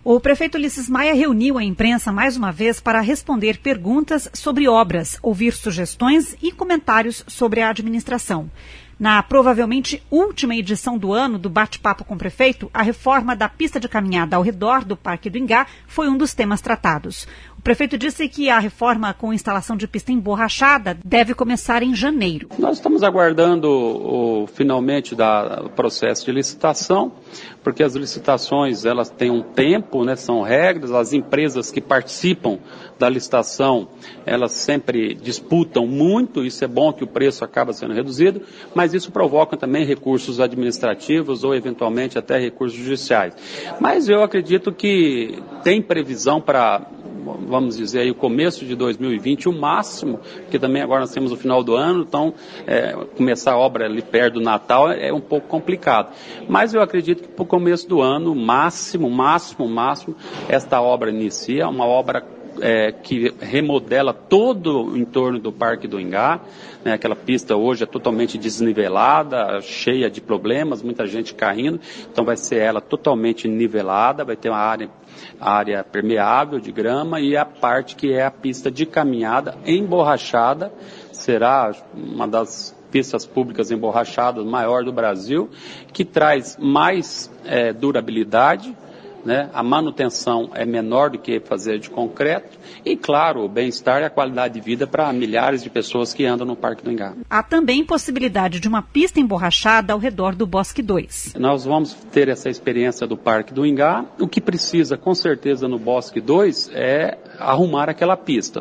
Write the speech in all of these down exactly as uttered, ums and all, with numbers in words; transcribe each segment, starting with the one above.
O prefeito Ulisses Maia reuniu a imprensa mais uma vez para responder perguntas sobre obras, ouvir sugestões e comentários sobre a administração. Na provavelmente última edição do ano do Bate-Papo com o Prefeito, a reforma da pista de caminhada ao redor do Parque do Ingá foi um dos temas tratados. O prefeito disse que a reforma com instalação de pista emborrachada deve começar em janeiro. Nós estamos aguardando o, o finalmente da, o processo de licitação, porque as licitações elas têm um tempo, né, são regras, as empresas que participam da licitação, elas sempre disputam muito, isso é bom que o preço acaba sendo reduzido, mas isso provoca também recursos administrativos ou eventualmente até recursos judiciais. Mas eu acredito que tem previsão para, vamos dizer, aí, o começo de dois mil e vinte, o máximo, porque também agora nós temos o final do ano, então é, começar a obra ali perto do Natal é, é um pouco complicado. Mas eu acredito que para o começo do ano, máximo, máximo, máximo, esta obra inicia, uma obra É, que remodela todo o entorno do Parque do Ingá, né, aquela pista hoje é totalmente desnivelada, cheia de problemas, muita gente caindo, então vai ser ela totalmente nivelada, vai ter uma área, área permeável de grama e a parte que é a pista de caminhada emborrachada, será uma das pistas públicas emborrachadas maior do Brasil, que traz mais é, durabilidade, né? A manutenção é menor do que fazer de concreto e, claro, o bem-estar e a qualidade de vida para milhares de pessoas que andam no Parque do Ingá. Há também possibilidade de uma pista emborrachada ao redor do Bosque dois. Nós vamos ter essa experiência do Parque do Ingá. O que precisa, com certeza, no Bosque dois é arrumar aquela pista.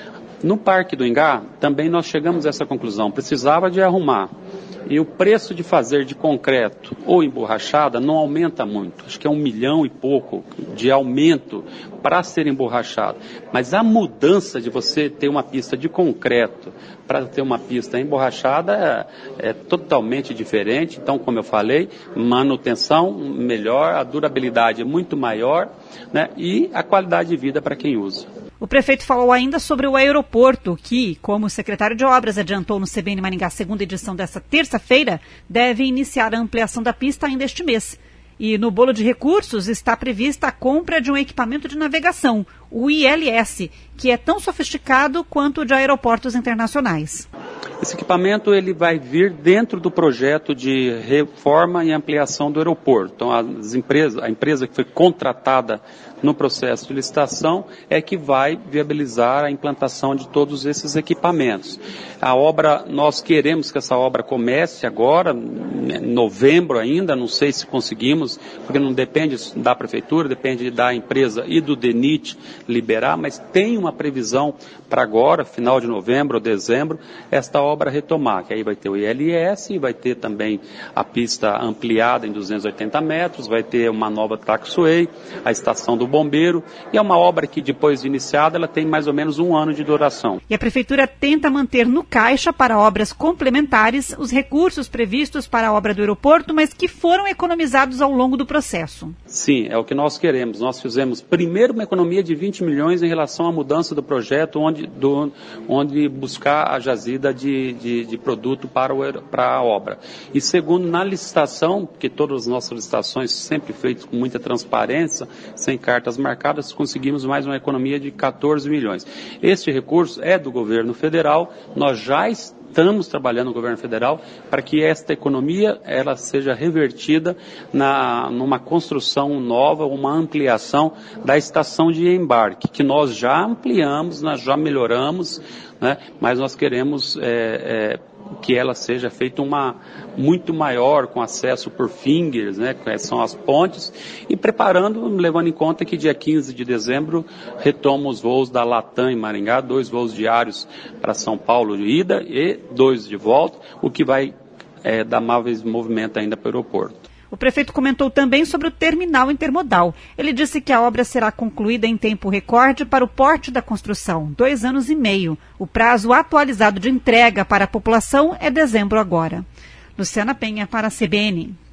No Parque do Ingá, também nós chegamos a essa conclusão, precisava de arrumar. E o preço de fazer de concreto ou emborrachada não aumenta muito. Acho que é um milhão e pouco de aumento para ser emborrachado. Mas a mudança de você ter uma pista de concreto para ter uma pista emborrachada é, é totalmente diferente. Então, como eu falei, manutenção melhor, a durabilidade é muito maior, né, e a qualidade de vida para quem usa. O prefeito falou ainda sobre o aeroporto, que, como o secretário de Obras adiantou no C B N Maringá, segunda edição desta terça-feira, deve iniciar a ampliação da pista ainda este mês. E no bolo de recursos está prevista a compra de um equipamento de navegação, o I L S, que é tão sofisticado quanto o de aeroportos internacionais. Esse equipamento ele vai vir dentro do projeto de reforma e ampliação do aeroporto. Então, as empresas, a empresa que foi contratada no processo de licitação é que vai viabilizar a implantação de todos esses equipamentos. A obra, nós queremos que essa obra comece agora, em novembro ainda, não sei se conseguimos, porque não depende da prefeitura, depende da empresa e do DENIT liberar, mas tem uma previsão para agora, final de novembro ou dezembro, esta obra retomar, que aí vai ter o I L S, vai ter também a pista ampliada em duzentos e oitenta metros, vai ter uma nova taxiway, a estação do bombeiro, e é uma obra que depois de iniciada, ela tem mais ou menos um ano de duração. E a prefeitura tenta manter no caixa para obras complementares os recursos previstos para a obra do aeroporto, mas que foram economizados ao longo do processo. Sim, é o que nós queremos. Nós fizemos primeiro uma economia de vinte milhões em relação à mudança do projeto, onde, do, onde buscar a jazida de, de, de produto para, o, para a obra. E segundo, na licitação, porque todas as nossas licitações sempre feitas com muita transparência, sem cartas marcadas, conseguimos mais uma economia de quatorze milhões. Este recurso é do governo federal, nós já estamos Estamos trabalhando no governo federal para que esta economia ela seja revertida na, numa construção nova, uma ampliação da estação de embarque, que nós já ampliamos, nós já melhoramos, né, mas nós queremos é, é, que ela seja feita uma muito maior, com acesso por fingers, né, que são as pontes, e preparando, levando em conta que dia quinze de dezembro retoma os voos da Latam em Maringá, dois voos diários para São Paulo de ida e dois de volta, o que vai é, dar mais movimento ainda para o aeroporto. O prefeito comentou também sobre o terminal intermodal. Ele disse que a obra será concluída em tempo recorde para o porte da construção, dois anos e meio. O prazo atualizado de entrega para a população é dezembro agora. Luciana Penha para a C B N.